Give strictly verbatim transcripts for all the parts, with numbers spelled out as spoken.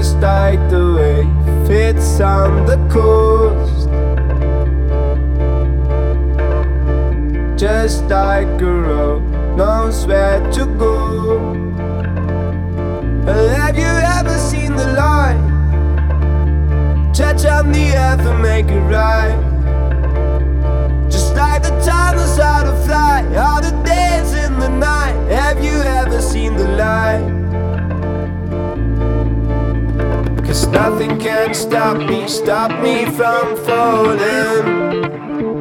just like the wave, it's on the coast. Just like a road knows where to go. Have you ever seen the light touch on the earth and make it right? Just like the time knows how to fly, all the days in the night. Have you ever seen the light? Cause nothing can stop me, stop me from falling.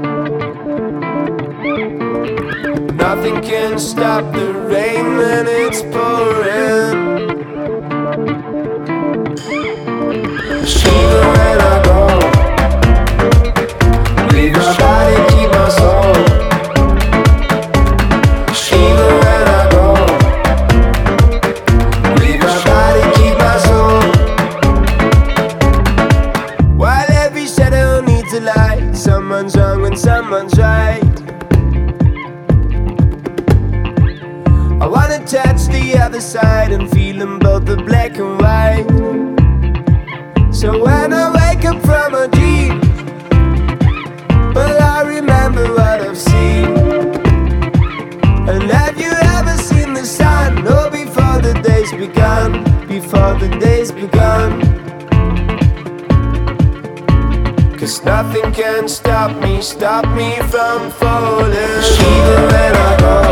Nothing can stop the rain when it's pouring. Shiver when I go, leave my body, keep my soul. Shiver when I go, leave my body, keep my soul. While every shadow needs a light, someone's wrong when someone's right. I wanna touch the other side and feel them both the black and white. So when I wake up from a dream, well, I remember what I've seen. And have you ever seen the sun? Oh, before the day's begun, before the day's begun. Cause nothing can stop me, stop me from falling. Even when I go,